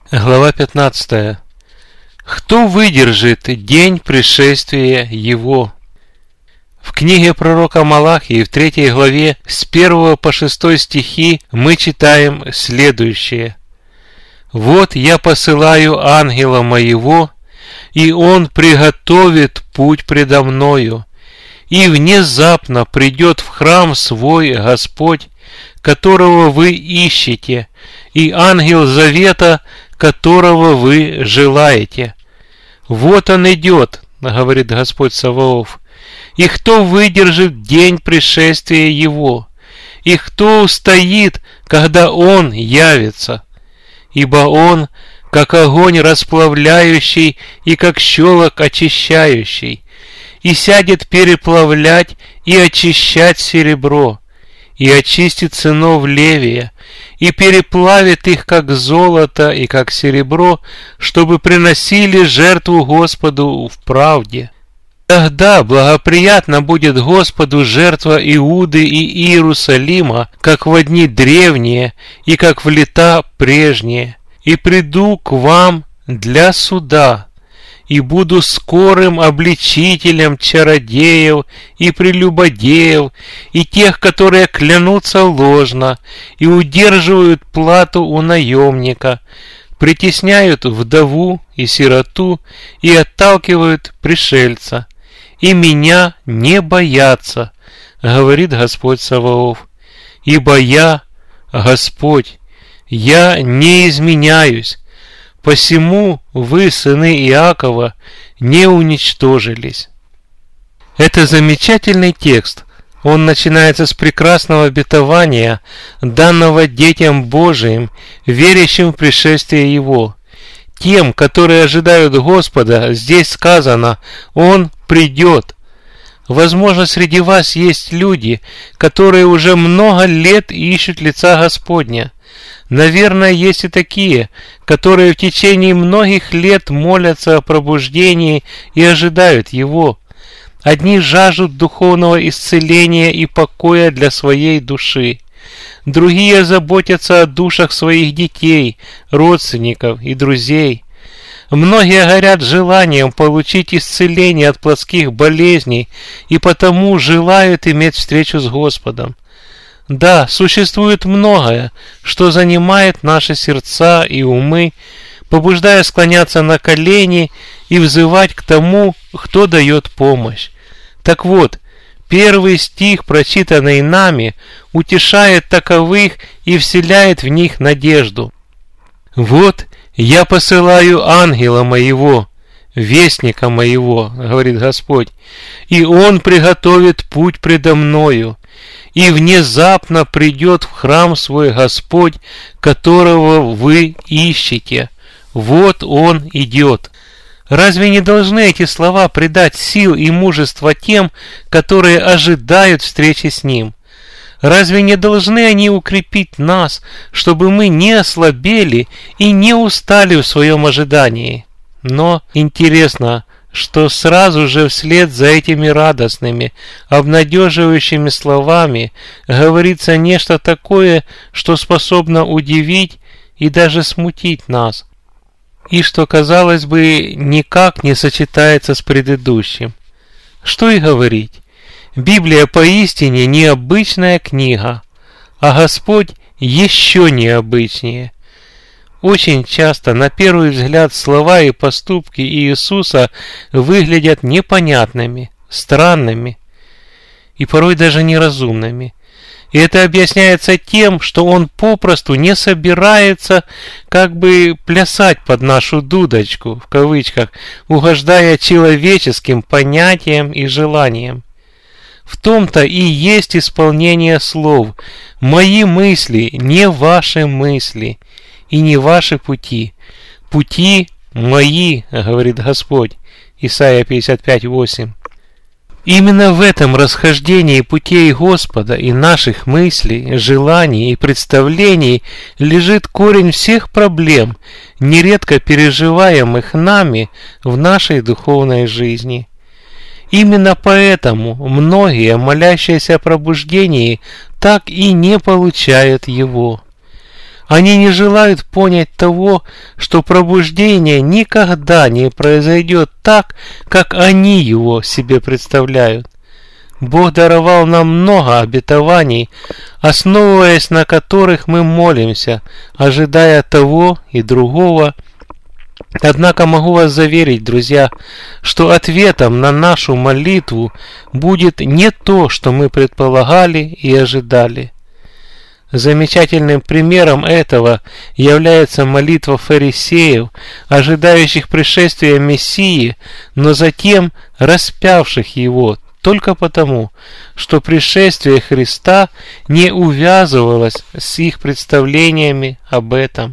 Глава 15. Кто выдержит день пришествия Его? В книге пророка Малахии в 3 главе с 1 по 6 стихи мы читаем следующее. «Вот я посылаю ангела моего, и он приготовит путь предо мною, и внезапно придет в храм свой Господь, которого вы ищете, и ангел завета, которого вы желаете. Вот он идет, говорит Господь Саваоф, и кто выдержит день пришествия Его, и кто устоит, когда Он явится? Ибо Он, как огонь расплавляющий и как щелок очищающий, и сядет переплавлять и очищать серебро, и очистит сынов Левия, и переплавит их, как золото и как серебро, чтобы приносили жертву Господу в правде. Тогда благоприятно будет Господу жертва Иуды и Иерусалима, как во дни древние и как в лета прежние. И приду к вам для суда, и буду скорым обличителем чародеев и прелюбодеев, и тех, которые клянутся ложно, и удерживают плату у наемника, притесняют вдову и сироту, и отталкивают пришельца. И меня не боятся, говорит Господь Саваоф, ибо я, Господь, я не изменяюсь. Посему вы, сыны Иакова, не уничтожились. Это замечательный текст. Он начинается с прекрасного обетования, данного детям Божиим, верящим в пришествие Его. Тем, которые ожидают Господа, здесь сказано, Он придет. Возможно, среди вас есть люди, которые уже много лет ищут лица Господня. Наверное, есть и такие, которые в течение многих лет молятся о пробуждении и ожидают его. Одни жаждут духовного исцеления и покоя для своей души. Другие заботятся о душах своих детей, родственников и друзей. Многие горят желанием получить исцеление от плотских болезней и потому желают иметь встречу с Господом. Да, существует многое, что занимает наши сердца и умы, побуждая склоняться на колени и взывать к тому, кто дает помощь. Так вот, первый стих, прочитанный нами, утешает таковых и вселяет в них надежду. «Вот я посылаю ангела моего, вестника моего, говорит Господь, и он приготовит путь предо мною, и внезапно придет в храм свой Господь, которого вы ищете. Вот он идет». Разве не должны эти слова придать сил и мужества тем, которые ожидают встречи с Ним? Разве не должны они укрепить нас, чтобы мы не ослабели и не устали в своем ожидании? Но интересно, что сразу же вслед за этими радостными, обнадеживающими словами говорится нечто такое, что способно удивить и даже смутить нас, и что, казалось бы, никак не сочетается с предыдущим. Что и говорить, Библия поистине необычная книга, а Господь еще необычнее. Очень часто, на первый взгляд, слова и поступки Иисуса выглядят непонятными, странными и порой даже неразумными. И это объясняется тем, что Он попросту не собирается как бы плясать под нашу дудочку, в кавычках, угождая человеческим понятиям и желаниям. В том-то и есть исполнение слов «Мои мысли не ваши мысли, и не ваши пути. Пути мои, говорит Господь». Исайя 55:8. Именно в этом расхождении путей Господа и наших мыслей, желаний и представлений лежит корень всех проблем, нередко переживаемых нами в нашей духовной жизни. Именно поэтому многие, молящиеся о пробуждении, так и не получают его. Они не желают понять того, что пробуждение никогда не произойдет так, как они его себе представляют. Бог даровал нам много обетований, основываясь на которых мы молимся, ожидая того и другого. Однако могу вас заверить, друзья, что ответом на нашу молитву будет не то, что мы предполагали и ожидали. Замечательным примером этого является молитва фарисеев, ожидающих пришествия Мессии, но затем распявших его только потому, что пришествие Христа не увязывалось с их представлениями об этом.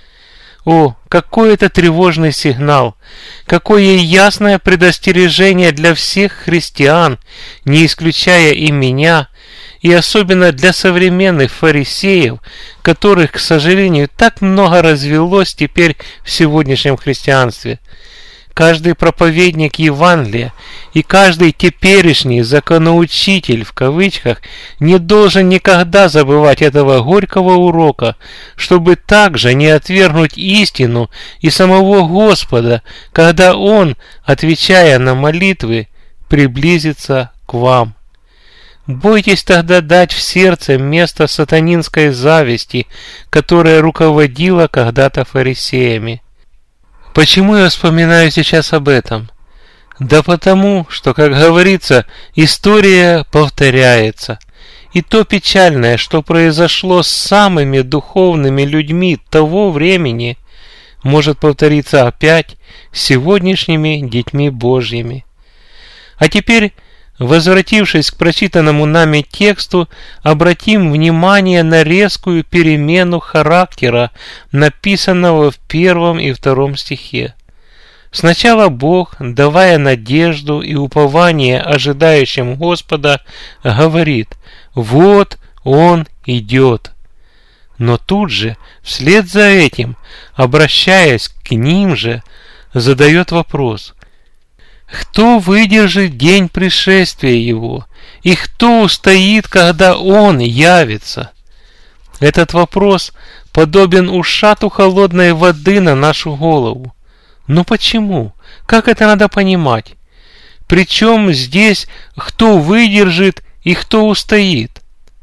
О, какой это тревожный сигнал! Какое ясное предостережение для всех христиан, не исключая и меня, и особенно для современных фарисеев, которых, к сожалению, так много развелось теперь в сегодняшнем христианстве. Каждый проповедник Евангелия и каждый теперешний законоучитель в кавычках не должен никогда забывать этого горького урока, чтобы также не отвергнуть истину и самого Господа, когда Он, отвечая на молитвы, приблизится к вам. Бойтесь тогда дать в сердце место сатанинской зависти, которая руководила когда-то фарисеями. Почему я вспоминаю сейчас об этом? Да потому, что, как говорится, история повторяется. И то печальное, что произошло с самыми духовными людьми того времени, может повториться опять с сегодняшними детьми Божьими. А теперь, возвратившись к прочитанному нами тексту, обратим внимание на резкую перемену характера, написанного в 1 и 2 стихе. Сначала Бог, давая надежду и упование ожидающим Господа, говорит: «Вот Он идет». Но тут же, вслед за этим, обращаясь к ним же, задает вопрос: кто выдержит день пришествия Его? И кто устоит, когда Он явится? Этот вопрос подобен ушату холодной воды на нашу голову. Но почему? Как это надо понимать? Причем здесь кто выдержит и кто устоит?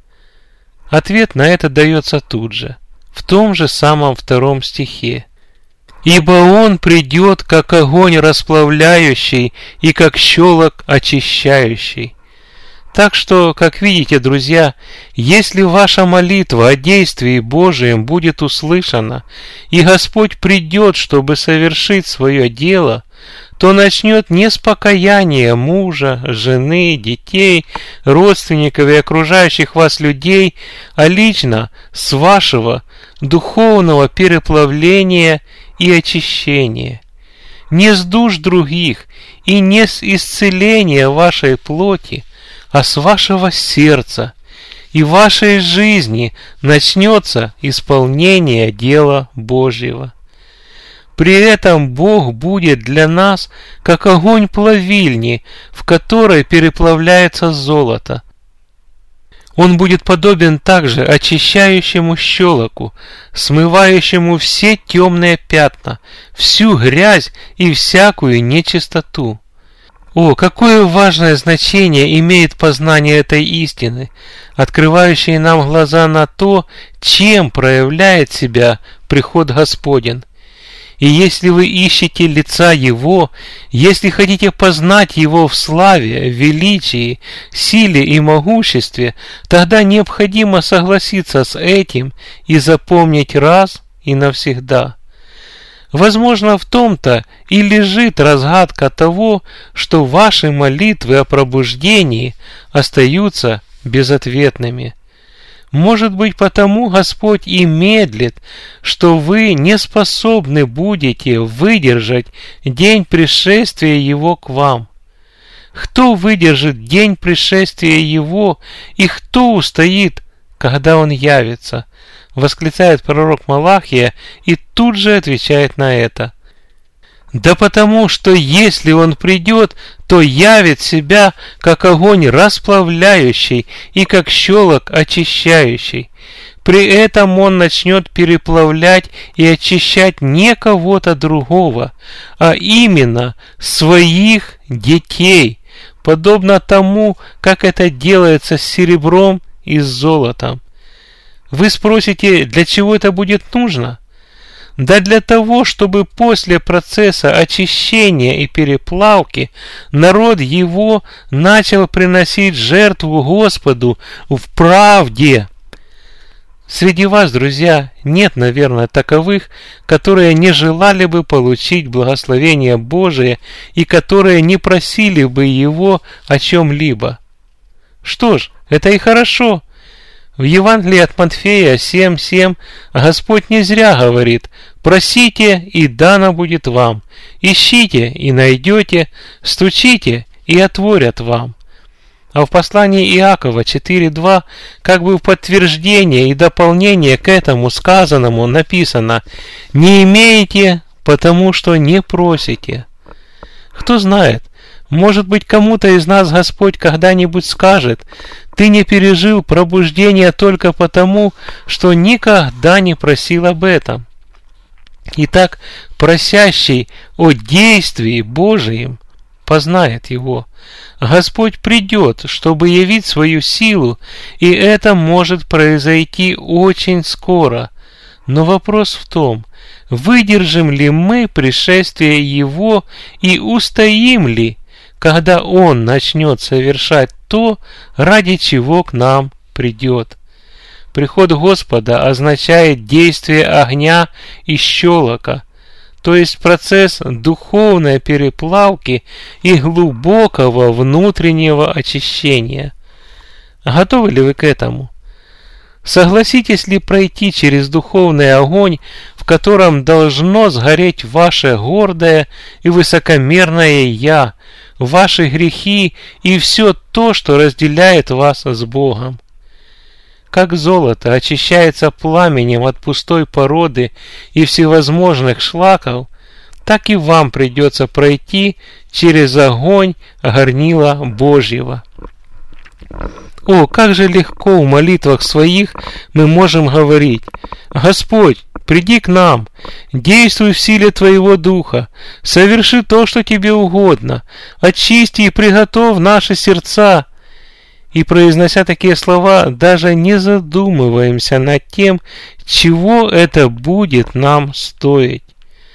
Ответ на это дается тут же, в том же самом 2 стихе. «Ибо Он придет, как огонь расплавляющий и как щелок очищающий». Так что, как видите, друзья, если ваша молитва о действии Божием будет услышана, и Господь придет, чтобы совершить свое дело, то начнет не с покаяния мужа, жены, детей, родственников и окружающих вас людей, а лично с вашего духовного переплавления и очищения. Не с душ других и не с исцеления вашей плоти, а с вашего сердца, и в вашей жизни начнется исполнение дела Божьего. При этом Бог будет для нас как огонь плавильни, в которой переплавляется золото. Он будет подобен также очищающему щелоку, смывающему все темные пятна, всю грязь и всякую нечистоту. О, какое важное значение имеет познание этой истины, открывающей нам глаза на то, чем проявляет себя приход Господень. И если вы ищете лица Его, если хотите познать Его в славе, величии, силе и могуществе, тогда необходимо согласиться с этим и запомнить раз и навсегда. Возможно, в том-то и лежит разгадка того, что ваши молитвы о пробуждении остаются безответными. Может быть, потому Господь и медлит, что вы не способны будете выдержать день пришествия Его к вам. Кто выдержит день пришествия Его, и кто устоит, когда Он явится? Восклицает пророк Малахия и тут же отвечает на это. Да потому, что если Он придет, то явит себя, как огонь расплавляющий и как щелок очищающий. При этом он начнет переплавлять и очищать не кого-то другого, а именно своих детей, подобно тому, как это делается с серебром и с золотом. Вы спросите, для чего это будет нужно? Да для того, чтобы после процесса очищения и переплавки народ его начал приносить жертву Господу в правде. Среди вас, друзья, нет, наверное, таковых, которые не желали бы получить благословение Божие и которые не просили бы Его о чем-либо. Что ж, это и хорошо. В Евангелии от Матфея 7:7 Господь не зря говорит: «Просите, и дано будет вам, ищите, и найдете, стучите, и отворят вам». А в послании Иакова 4:2 как бы в подтверждение и дополнение к этому сказанному написано: «Не имеете, потому что не просите». Кто знает, может быть, кому-то из нас Господь когда-нибудь скажет: «Ты не пережил пробуждение только потому, что никогда не просил об этом». Итак, просящий о действии Божием познает его. Господь придет, чтобы явить свою силу, и это может произойти очень скоро. Но вопрос в том, выдержим ли мы пришествие Его и устоим ли, когда Он начнет совершать то, ради чего к нам придет. Приход Господа означает действие огня и щелока, то есть процесс духовной переплавки и глубокого внутреннего очищения. Готовы ли вы к этому? Согласитесь ли пройти через духовный огонь, в котором должно сгореть ваше гордое и высокомерное «я», ваши грехи и все то, что разделяет вас с Богом? Как золото очищается пламенем от пустой породы и всевозможных шлаков, так и вам придется пройти через огонь горнила Божьего. О, как же легко в молитвах своих мы можем говорить: «Господь, приди к нам, действуй в силе Твоего Духа, соверши то, что Тебе угодно, очисти и приготовь наши сердца». И, произнося такие слова, даже не задумываемся над тем, чего это будет нам стоить.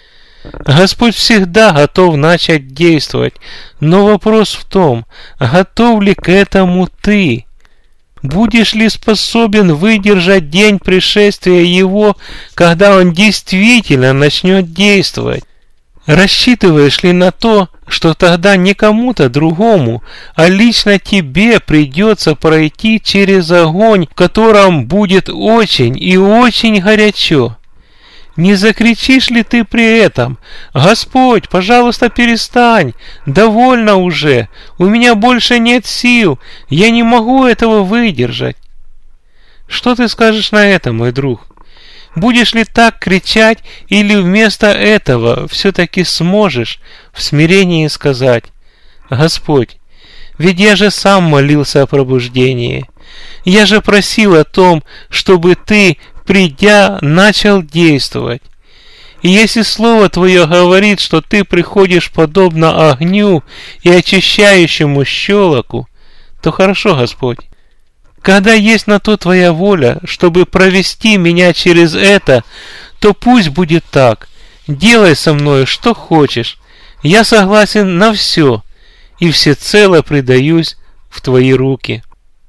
Господь всегда готов начать действовать, но вопрос в том, готов ли к этому ты? Будешь ли способен выдержать день пришествия Его, когда Он действительно начнет действовать? Рассчитываешь ли на то, что тогда не кому-то другому, а лично тебе придется пройти через огонь, в котором будет очень и очень горячо? Не закричишь ли ты при этом: «Господь, пожалуйста, перестань, довольно уже, у меня больше нет сил, я не могу этого выдержать»? Что ты скажешь на это, мой друг? Будешь ли так кричать, или вместо этого все-таки сможешь в смирении сказать: «Господь, ведь я же сам молился о пробуждении, я же просил о том, чтобы Ты, придя, начал действовать. И если Слово Твое говорит, что Ты приходишь подобно огню и очищающему щелоку, то хорошо, Господь. Когда есть на то Твоя воля, чтобы провести меня через это, то пусть будет так. Делай со мной что хочешь. Я согласен на все и всецело предаюсь в Твои руки».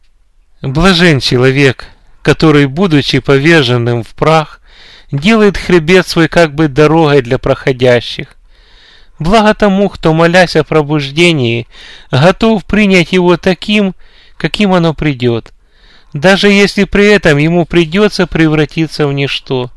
Блажен человек, который, будучи поверженным в прах, делает хребет свой как бы дорогой для проходящих. Благо тому, кто, молясь о пробуждении, готов принять его таким, каким оно придет, даже если при этом ему придется превратиться в ничто.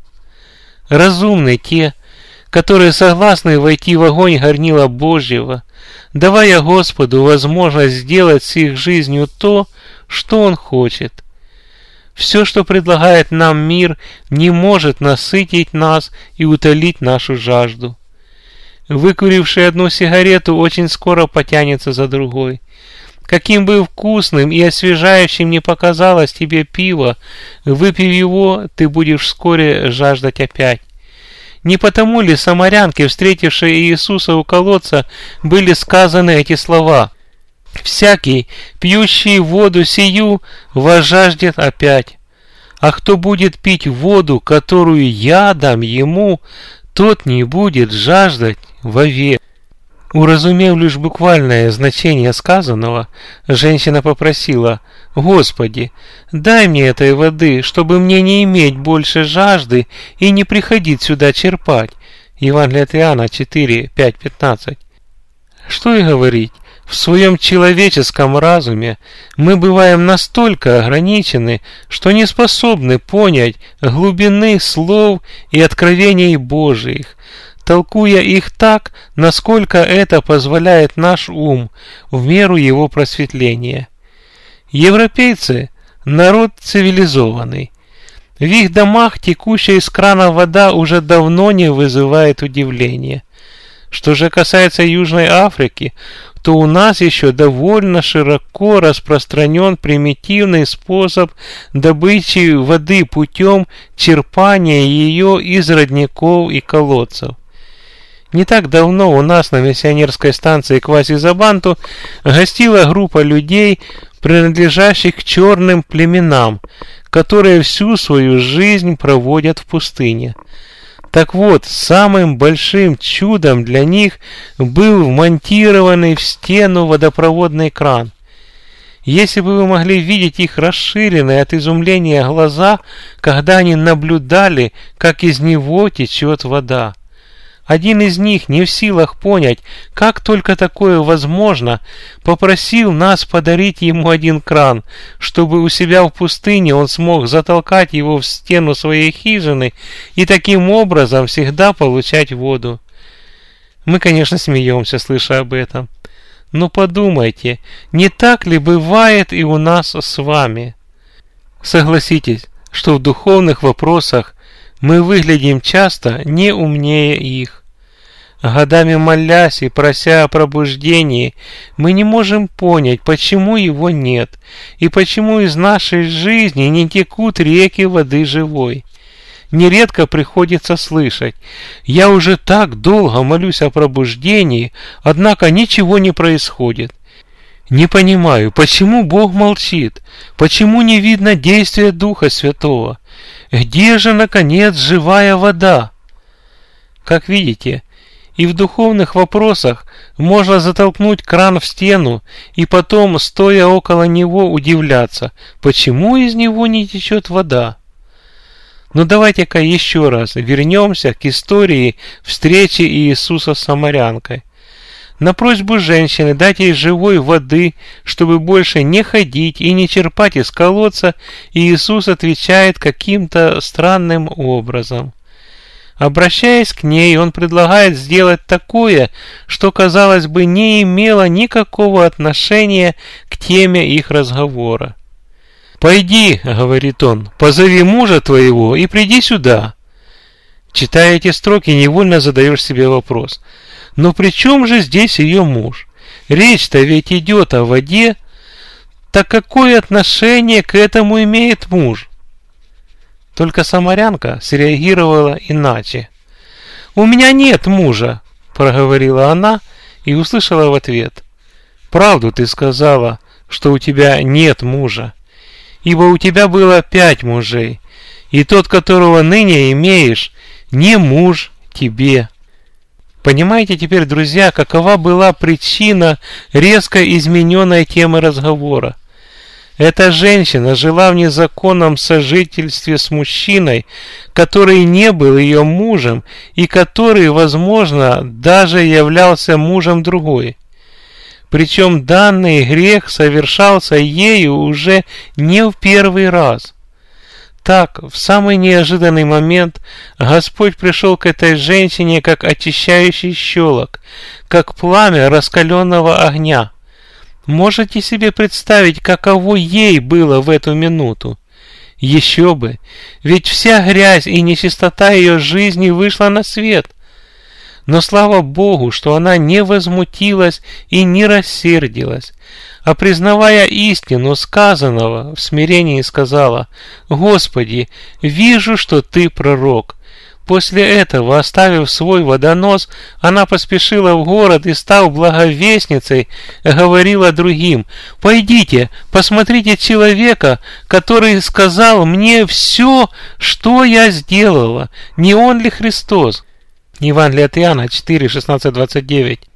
Разумны те, которые согласны войти в огонь горнила Божьего, давая Господу возможность сделать с их жизнью то, что Он хочет. Все, что предлагает нам мир, не может насытить нас и утолить нашу жажду. Выкуривший одну сигарету очень скоро потянется за другой. Каким бы вкусным и освежающим ни показалось тебе пиво, выпив его, ты будешь вскоре жаждать опять. Не потому ли самарянке, встретившей Иисуса у колодца, были сказаны эти слова: «Всякий, пьющий воду сию, возжаждет опять. А кто будет пить воду, которую я дам ему, тот не будет жаждать вовек». Уразумев лишь буквальное значение сказанного, женщина попросила: «Господи, дай мне этой воды, чтобы мне не иметь больше жажды и не приходить сюда черпать». Евангелие от Иоанна 4, 5, 15. Что и говорить, в своем человеческом разуме мы бываем настолько ограничены, что не способны понять глубины слов и откровений Божиих, толкуя их так, насколько это позволяет наш ум в меру его просветления. Европейцы – народ цивилизованный. В их домах текущая из крана вода уже давно не вызывает удивления. Что же касается Южной Африки, то у нас еще довольно широко распространен примитивный способ добычи воды путем черпания ее из родников и колодцев. Не так давно у нас на миссионерской станции Квази-Забанту гостила группа людей, принадлежащих к черным племенам, которые всю свою жизнь проводят в пустыне. Так вот, самым большим чудом для них был вмонтированный в стену водопроводный кран. Если бы вы могли видеть их расширенные от изумления глаза, когда они наблюдали, как из него течет вода. Один из них, не в силах понять, как только такое возможно, попросил нас подарить ему один кран, чтобы у себя в пустыне он смог затолкать его в стену своей хижины и таким образом всегда получать воду. Мы, конечно, смеемся, слыша об этом. Но подумайте, не так ли бывает и у нас с вами? Согласитесь, что в духовных вопросах мы выглядим часто не умнее их. Годами молясь и прося о пробуждении, мы не можем понять, почему его нет, и почему из нашей жизни не текут реки воды живой. Нередко приходится слышать: «Я уже так долго молюсь о пробуждении, однако ничего не происходит. Не понимаю, почему Бог молчит, почему не видно действия Духа Святого. Где же, наконец, живая вода?» Как видите, и в духовных вопросах можно затолкнуть кран в стену и потом, стоя около него, удивляться, почему из него не течет вода. Но давайте-ка еще раз вернемся к истории встречи Иисуса с самарянкой. На просьбу женщины дать ей живой воды, чтобы больше не ходить и не черпать из колодца, Иисус отвечает каким-то странным образом. Обращаясь к ней, он предлагает сделать такое, что, казалось бы, не имело никакого отношения к теме их разговора. «Пойди, — говорит он, — позови мужа твоего и приди сюда». Читая эти строки, невольно задаешь себе вопрос: но при чем же здесь ее муж? Речь-то ведь идет о воде. Так какое отношение к этому имеет муж? Только самарянка среагировала иначе. «У меня нет мужа», — проговорила она и услышала в ответ: «Правду ты сказала, что у тебя нет мужа, ибо у тебя было 5 мужей, и тот, которого ныне имеешь, не муж тебе». Понимаете теперь, друзья, какова была причина резко измененной темы разговора? Эта женщина жила в незаконном сожительстве с мужчиной, который не был ее мужем и который, возможно, даже являлся мужем другой. Причем данный грех совершался ею уже не в первый раз. Так, в самый неожиданный момент Господь пришел к этой женщине как очищающий щелок, как пламя раскаленного огня. Можете себе представить, каково ей было в эту минуту? Еще бы, ведь вся грязь и нечистота ее жизни вышла на свет. Но слава Богу, что она не возмутилась и не рассердилась, а признавая истину сказанного, в смирении сказала: «Господи, вижу, что Ты пророк». После этого, оставив свой водонос, она поспешила в город и, став благовестницей, говорила другим: «Пойдите, посмотрите человека, который сказал мне все, что я сделала. Не он ли Христос?» Евангелие от Иоанна 4, 16, 29.